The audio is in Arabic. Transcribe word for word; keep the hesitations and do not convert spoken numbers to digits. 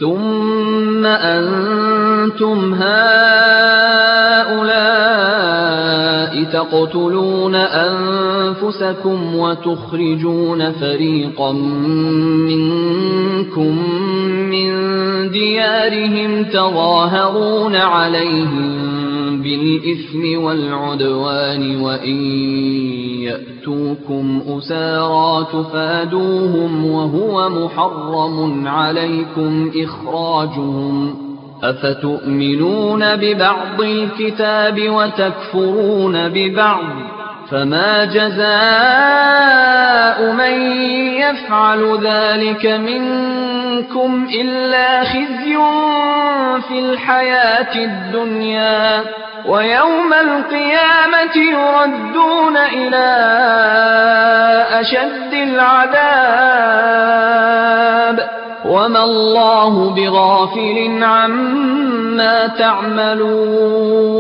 ثم أنتم هؤلاء تقتلون أنفسكم وتخرجون فريقا منكم من ديارهم تظاهرون عليهم بالإثم والعدوان وإن يأتوكم أسارى تفادوهم وهو محرم عليكم إخراجهم أفتؤمنون ببعض الكتاب وتكفرون ببعض فما جزاء من يفعل ذلك منكم إلا خزي في الحياة الدنيا ويوم القيامة يردون إلى أشد العذاب وما الله بغافل عما تعملون